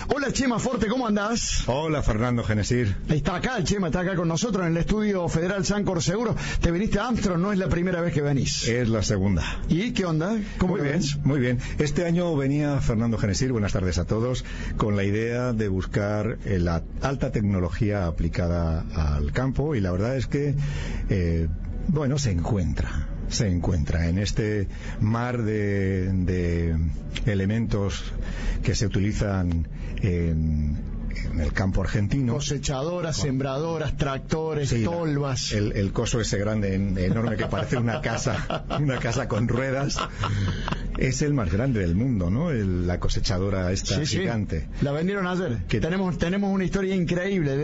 Hola Chema Forte, ¿cómo andás? Hola Fernando Genesir. Está acá el Chema, está acá con nosotros en el estudio Federal Sancor Seguro. Te viniste a Armstrong, no es la primera vez que venís. Es la segunda. ¿Y qué onda? ¿Cómo muy te bien, ves? Muy bien. Este año venía Fernando Genesir, buenas tardes a todos, con la idea de buscar la alta tecnología aplicada al campo, y la verdad es que, se encuentra en este mar de elementos que se utilizan en el campo argentino. Cosechadoras, sembradoras, tractores, sí, tolvas. El coso ese grande, enorme, que parece una casa con ruedas. Es el más grande del mundo, ¿no? La cosechadora esta gigante. Sí. La vendieron ayer. Que tenemos una historia increíble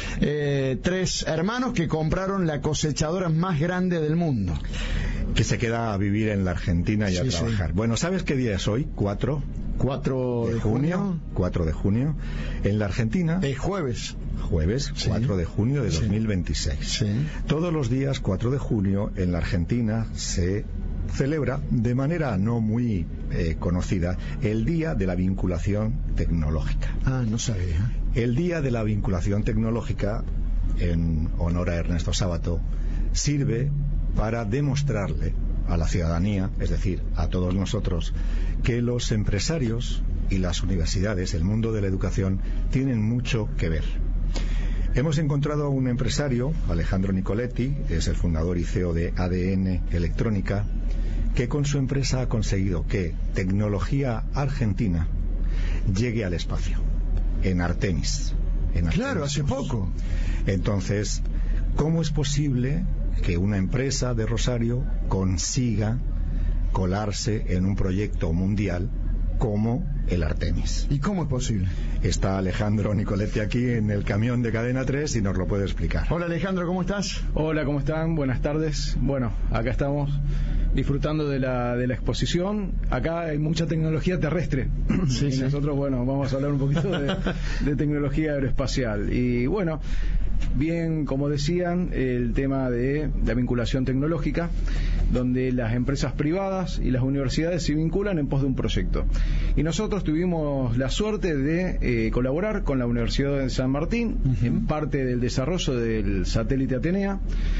de 3 hermanos que compraron la cosechadora más grande del mundo. Que se queda a vivir en la Argentina y a trabajar. Sí. Bueno, ¿sabes qué día es hoy? 4 de junio. 4 de junio. En la Argentina. Es jueves. Sí. 4 de junio de 2026. Sí. Todos los días 4 de junio en la Argentina se celebra, de manera no muy conocida, el Día de la Vinculación Tecnológica. Ah, no sabía. El Día de la Vinculación Tecnológica, en honor a Ernesto Sábato, sirve para demostrarle a la ciudadanía, es decir, a todos nosotros, que los empresarios y las universidades, el mundo de la educación, tienen mucho que ver. Hemos encontrado a un empresario, Alejandro Nicoletti, es el fundador y CEO de ADN Electrónica, que con su empresa ha conseguido que tecnología argentina llegue al espacio, en Artemis. Claro, hace poco. Entonces, ¿cómo es posible que una empresa de Rosario consiga colarse en un proyecto mundial como el Artemis? ¿Y cómo es posible? Está Alejandro Nicoletti aquí en el camión de Cadena 3 y nos lo puede explicar. Hola Alejandro, ¿cómo estás? Hola, ¿cómo están? Buenas tardes. Bueno, acá estamos disfrutando de la exposición. Acá hay mucha tecnología terrestre. Sí, y nosotros, bueno, vamos a hablar un poquito de tecnología aeroespacial. Y bueno, bien, como decían, el tema de la vinculación tecnológica, donde las empresas privadas y las universidades se vinculan en pos de un proyecto. Y nosotros tuvimos la suerte de colaborar con la Universidad de San Martín en parte del desarrollo del satélite Atenea.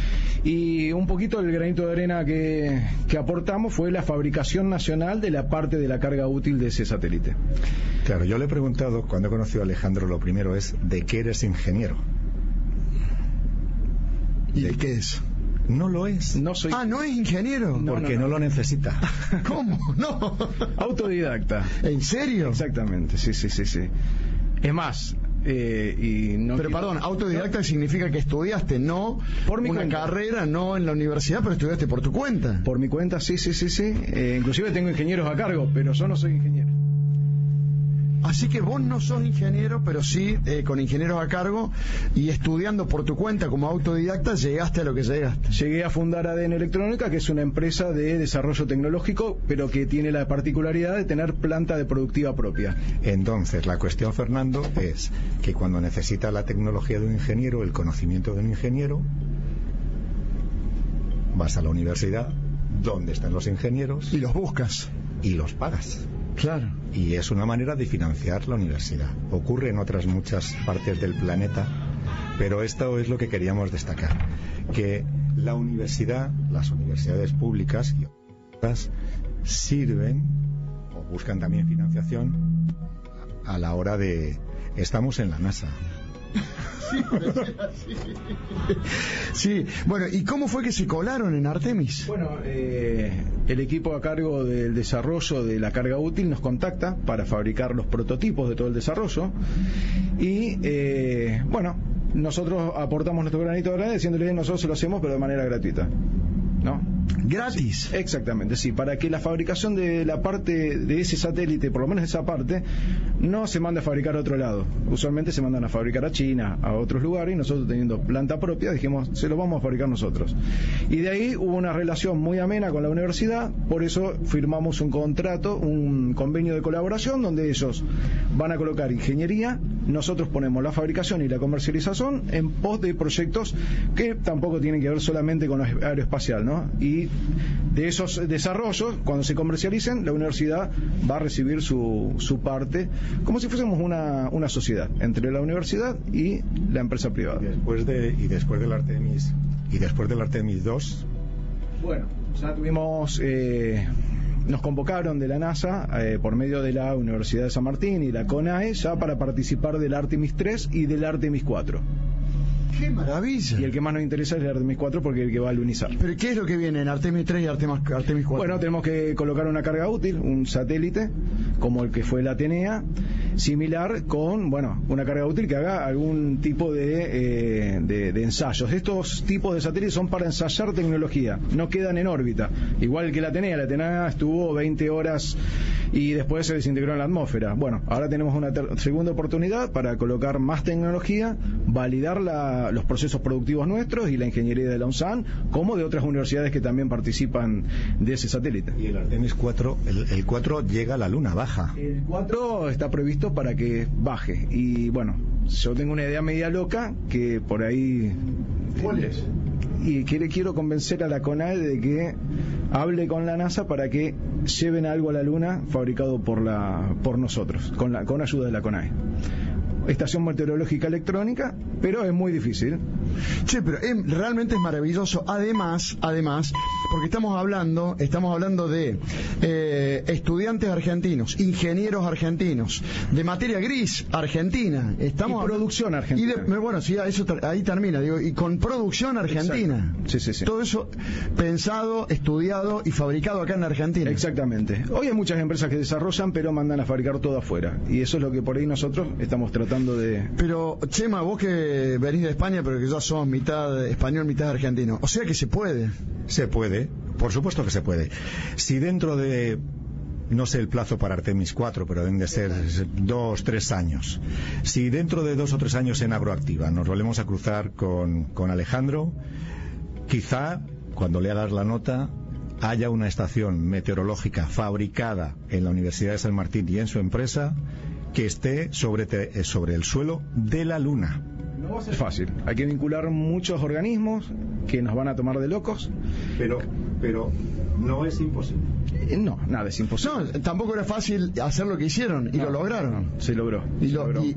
Y un poquito el granito de arena que aportamos fue la fabricación nacional de la parte de la carga útil de ese satélite. Claro, yo le he preguntado, cuando he conocido a Alejandro, lo primero es, ¿de qué eres ingeniero? ¿Y de qué es? No lo es. No soy... Ah, ¿no es ingeniero? Porque no lo necesita. ¿Cómo? No. Autodidacta. ¿En serio? Exactamente, sí. Es más... pero perdón, autodidacta significa que estudiaste, no por mi una cuenta. Carrera, no en la universidad, pero estudiaste por tu cuenta. Por mi cuenta, sí. Inclusive tengo ingenieros a cargo, pero yo no soy ingeniero. Así que vos no sos ingeniero, pero sí con ingenieros a cargo y estudiando por tu cuenta como autodidacta llegaste a lo que llegaste. Llegué a fundar ADN Electrónica, que es una empresa de desarrollo tecnológico, pero que tiene la particularidad de tener planta de productiva propia. Entonces, la cuestión, Fernando, es que cuando necesita la tecnología de un ingeniero, el conocimiento de un ingeniero, vas a la universidad, donde están los ingenieros, y los buscas. Y los pagas. Claro. Y es una manera de financiar la universidad. Ocurre en otras muchas partes del planeta, pero esto es lo que queríamos destacar, que la universidad, las universidades públicas y otras, sirven o buscan también financiación a la hora de... Estamos en la NASA. Sí, bueno, ¿y cómo fue que se colaron en Artemis? Bueno, el equipo a cargo del desarrollo de la carga útil nos contacta para fabricar los prototipos de todo el desarrollo y, bueno, nosotros aportamos nuestro granito de arena diciéndole nosotros se lo hacemos pero de manera gratuita, ¿no? ¿Gratis? Sí, exactamente, sí, para que la fabricación de la parte de ese satélite, por lo menos esa parte, no se mande a fabricar a otro lado. Usualmente se mandan a fabricar a China, a otros lugares, y nosotros teniendo planta propia dijimos, se lo vamos a fabricar nosotros. Y de ahí hubo una relación muy amena con la universidad, por eso firmamos un contrato, un convenio de colaboración, donde ellos van a colocar ingeniería nosotros ponemos la fabricación y la comercialización en pos de proyectos que tampoco tienen que ver solamente con lo aeroespacial, ¿no? Y de esos desarrollos, cuando se comercialicen, la universidad va a recibir su parte, como si fuésemos una sociedad entre la universidad y la empresa privada. Después del Artemis 2. Bueno, ya tuvimos, nos convocaron de la NASA por medio de la Universidad de San Martín y la CONAE ya para participar del Artemis 3 y del Artemis 4. ¡Qué maravilla! Y el que más nos interesa es el Artemis 4 porque es el que va a lunizar. ¿Pero qué es lo que viene en Artemis 3 y Artemis 4? Bueno, tenemos que colocar una carga útil, un satélite, como el que fue la Atenea, similar con, bueno, una carga útil que haga algún tipo de ensayos. Estos tipos de satélites son para ensayar tecnología, no quedan en órbita. Igual que la Atenea estuvo 20 horas y después se desintegró en la atmósfera. Bueno, ahora tenemos una segunda oportunidad para colocar más tecnología, validar los procesos productivos nuestros y la ingeniería de la UNSAN, como de otras universidades que también participan de ese satélite. Y el Artemis 4, el 4 llega a la Luna, baja. El 4 está previsto para que baje. Y bueno, yo tengo una idea media loca que por ahí... ¿Cuál es? Y quiero convencer a la CONAE de que hable con la NASA para que lleven algo a la Luna fabricado por nosotros, con ayuda de la CONAE. Estación meteorológica electrónica, pero es muy difícil. Sí, pero realmente es maravilloso. Además, porque estamos hablando de estudiantes argentinos, ingenieros argentinos, de materia gris argentina, y producción argentina. Bueno, sí, ahí termina, digo, y con producción argentina. Sí. Todo eso pensado, estudiado y fabricado acá en Argentina. Exactamente. Hoy hay muchas empresas que desarrollan, pero mandan a fabricar todo afuera. Y eso es lo que por ahí nosotros estamos tratando de... Pero, Chema, vos que venís de España, pero que ya sos mitad español, mitad argentino, o sea que se puede. Se puede, por supuesto que se puede. Si dentro de, no sé el plazo para Artemis 4, pero deben de ser 2-3 años. Si dentro de 2 o 3 años en Agroactiva nos volvemos a cruzar con Alejandro, quizá, cuando le hagas la nota, haya una estación meteorológica fabricada en la Universidad de San Martín y en su empresa que esté sobre el suelo de la Luna. No va a ser fácil. Hay que vincular muchos organismos que nos van a tomar de locos. Pero no es imposible. No, nada es imposible. No, tampoco era fácil hacer lo que hicieron y lo lograron. Se logró. Y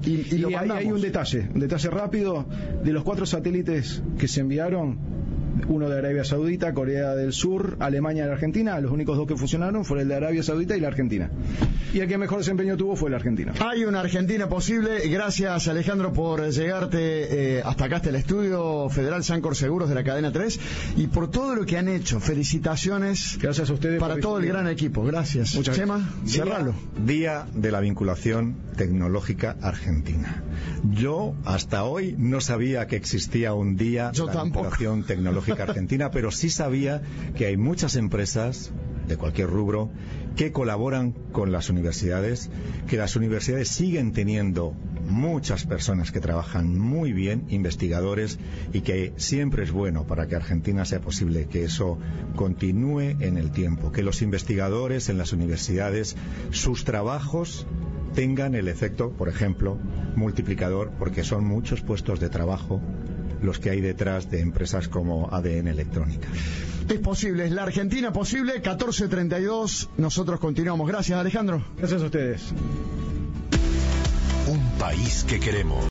hay un detalle rápido. De los 4 satélites que se enviaron, uno de Arabia Saudita, Corea del Sur, Alemania y Argentina, los únicos 2 que funcionaron fueron el de Arabia Saudita y la Argentina. Y el que mejor desempeño tuvo fue la Argentina. Hay una Argentina posible. Gracias, Alejandro, por llegarte hasta acá, hasta el estudio Federal Sancor Seguros de la Cadena 3 y por todo lo que han hecho. Felicitaciones. Gracias a ustedes para todo el gran equipo. Gracias. Muchas Chema, cerralo. Día de la vinculación tecnológica argentina. Yo hasta hoy no sabía que existía un día de la vinculación tecnológica argentina, pero sí sabía que hay muchas empresas de cualquier rubro que colaboran con las universidades, que las universidades siguen teniendo muchas personas que trabajan muy bien, investigadores, y que siempre es bueno para que Argentina sea posible que eso continúe en el tiempo, que los investigadores en las universidades, sus trabajos tengan el efecto, por ejemplo, multiplicador, porque son muchos puestos de trabajo los que hay detrás de empresas como ADN Electrónica. Es posible, es la Argentina posible. 14:32, nosotros continuamos. Gracias, Alejandro. Gracias a ustedes. Un país que queremos.